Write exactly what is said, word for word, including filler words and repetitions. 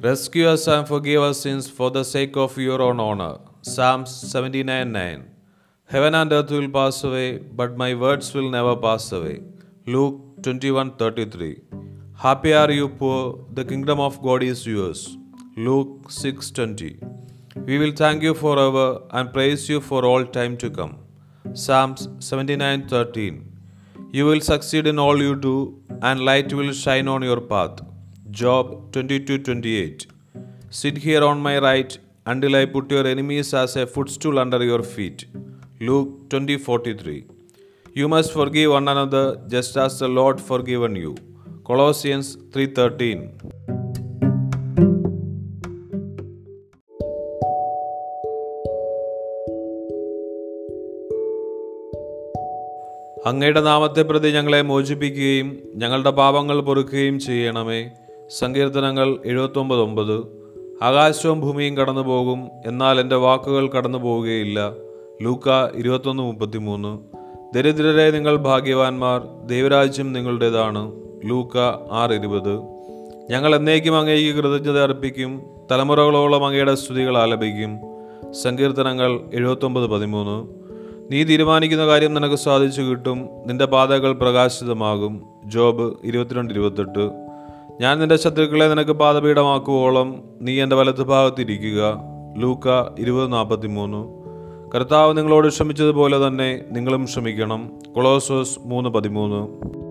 Rescue us and forgive us sins for the sake of your own honor. Psalms seventy-nine nine. Heaven and earth will pass away, but my words will never pass away. Luke twenty-one thirty-three. Happy are you poor, the kingdom of God is yours. Luke six twenty. We will thank you forever and praise you for all time to come. Psalms seventy-nine thirteen. You will succeed in all you do, and light will shine on your path. Job twenty-two twenty-eight. Sit here on my right until I put your enemies as a footstool under your feet. Luke twenty forty-three. You must forgive one another just as the Lord forgiven you. Colossians three thirteen. അങ്ങയുടെ നാമത്തെ പ്രതി ഞങ്ങളെ മോചിപ്പിക്കുകയും ഞങ്ങളുടെ പാപങ്ങൾ പൊറുക്കുകയും ചെയ്യണമേ. സങ്കീർത്തനങ്ങൾ എഴുപത്തൊമ്പത് ഒമ്പത്. ആകാശവും ഭൂമിയും കടന്നു പോകും, എന്നാൽ എൻ്റെ വാക്കുകൾ കടന്നു പോവുകയില്ല. ലൂക്ക ഇരുപത്തൊന്ന് മുപ്പത്തിമൂന്ന്. ദരിദ്രരെ നിങ്ങൾ ഭാഗ്യവാന്മാർ, ദൈവരാജ്യം നിങ്ങളുടേതാണ്. ലൂക്ക ആറ് ഇരുപത്. ഞങ്ങൾ എന്നേക്കും അങ്ങേക്ക് കൃതജ്ഞത അർപ്പിക്കും, തലമുറകളോളം അങ്ങയുടെ സ്തുതികൾ ആലപിക്കും. സങ്കീർത്തനങ്ങൾ എഴുപത്തൊമ്പത് പതിമൂന്ന്. നീ തീരുമാനിക്കുന്ന കാര്യം നിനക്ക് സാധിച്ചു കിട്ടും, നിന്റെ പാതകൾ പ്രകാശിതമാകും. ജോബ് ഇരുപത്തിരണ്ട് ഇരുപത്തെട്ട്. ഞാൻ നിന്റെ ശത്രുക്കളെ നിനക്ക് പാദപീഠമാക്കുവോളം നീ എൻ്റെ വലത്ത് ഭാഗത്തിരിക്കുക. ലൂക്ക ഇരുപത് നാൽപ്പത്തി മൂന്ന്. കർത്താവ് നിങ്ങളോട് ക്ഷമിച്ചതുപോലെ തന്നെ നിങ്ങളും ക്ഷമിക്കണം. കൊളോസോസ് മൂന്ന് പതിമൂന്ന്.